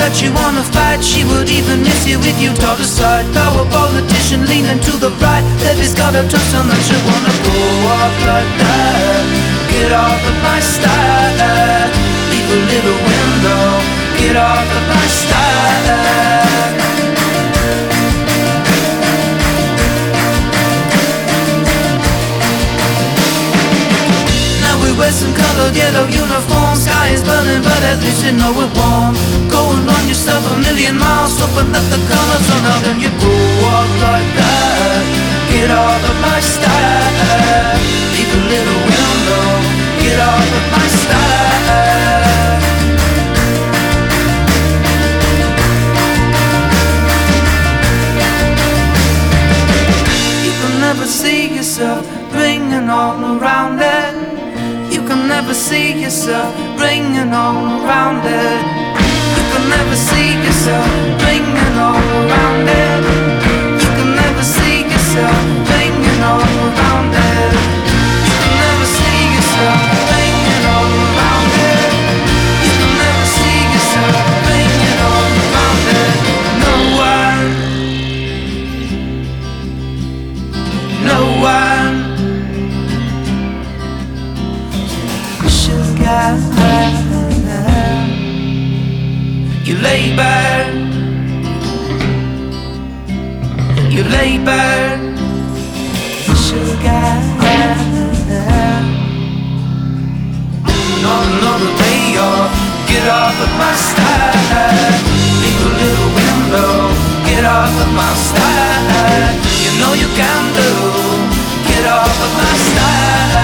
that you wanna fight. She would even miss you if you taught her side. Power politician leaning to the right. Levy's got a toast on that she wanna go off like that. Get off of my style. Leave a little window. Get off of my style. We wear some colored yellow uniforms. Sky is burning, but at least you know we're warm. Go and run yourself a million miles. Open up the colors on out and you go walk like that. Get off of my style. Leave a little window. Get off of my style. You can never see yourself bringing all around it. You can never see yourself bringing all around it. You can never see yourself bringing all around it. You can never see yourself bringing all around it. You can never see yourself bringing all around it. You can never see yourself bringing all around it. No one, no one. You labor, you labor, sugar. Not another day off. Get off of my style. Leave a little window. Get off of my style. You know you can do. Get off of my style.